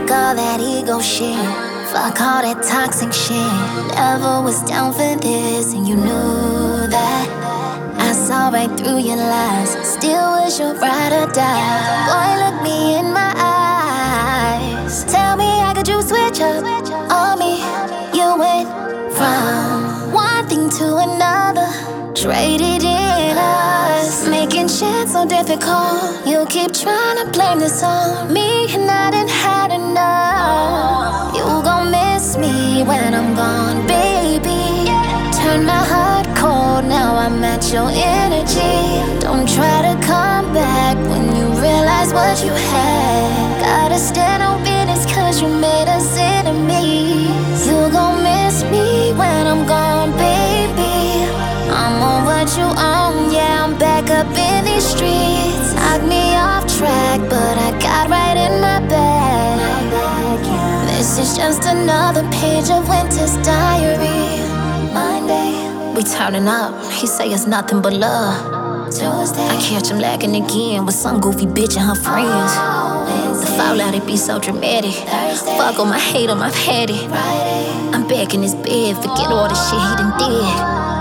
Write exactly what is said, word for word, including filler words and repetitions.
Fuck all that ego shit. Fuck all that toxic shit. Never was down for this, and you knew that. I saw right through your lies. Still was your ride or die. Boy, look me in my eyes. Tell me how could you switch up on me? You went from one thing to another. Traded in us, making shit so difficult. You keep trying to blame this on me, and I didn't had enough. You gon' miss me when I'm gone, baby. Turn my heart cold, now I'm at your energy. Don't try to come back when you realize what you had. Gotta stand on business cause you made us enemies. You gon' miss me when I'm gone, baby. I'm on what you own, yeah, I'm back up in these streets. Knock me off track, but I got right in my bag. This is just another page of Winter's diary. Monday, we turning up, he say it's nothing but love. Tuesday, I catch him lacking again with some goofy bitch and her friends. The fallout, it be so dramatic. Fuck on my hate, on my petty. I'm back in his bed, forget all the shit he done did.